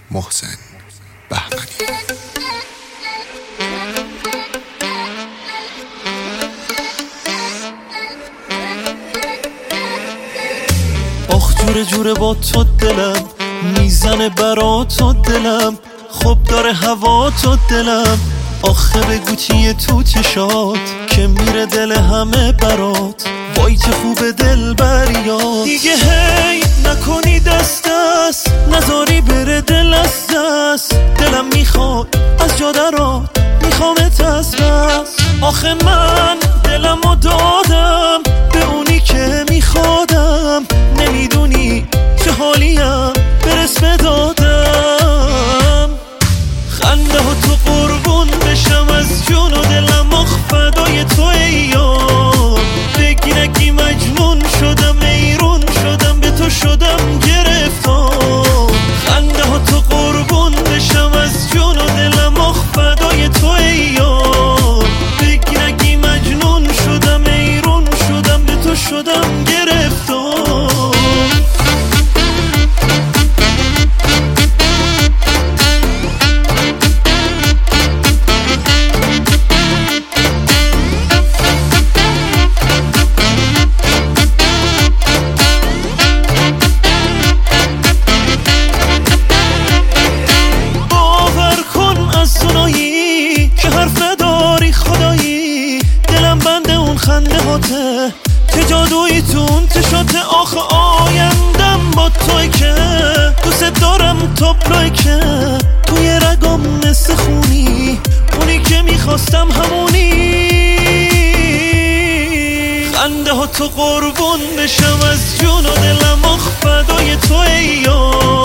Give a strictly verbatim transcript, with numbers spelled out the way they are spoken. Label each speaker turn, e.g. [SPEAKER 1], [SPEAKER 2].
[SPEAKER 1] محسن بهمنی.
[SPEAKER 2] آخ جوره جوره با تو دلم میزنه برا تو دلم، خب داره هوا تو دلم. آخه بگو چیه تو چشات که میره دل همه برات، وای چه خوب دل بریات. دیگه هی نکنی دست دست، نذاری بره دل از دست. دلم میخواد از جا درات، میخوامت از بس. آخه من دلمو دادم به اونی که میخوادم، نمیدونی چه حالیم برس بدادم. خنده ها تو قربون بشم از جون و دلم، آخ فدای تو ای یار. بگی نگی مجنون شدم، ایرون شدم به تو شدم گرفتار. خنده ها تو قربون بشم از جون و دلم، آخ فدای تو ای یار. بگی نگی مجنون شدم، ایرون شدم به تو شدم گرفتار. خنده هاته که جادویی تون تشاته. آخه آیندم با توی که دوست دارم تابلوی که توی رگم مثل خونی، اونی که میخواستم همونی. خنده ها تو قربون بشم از جون و دلم، آخ فدای تو ای یار.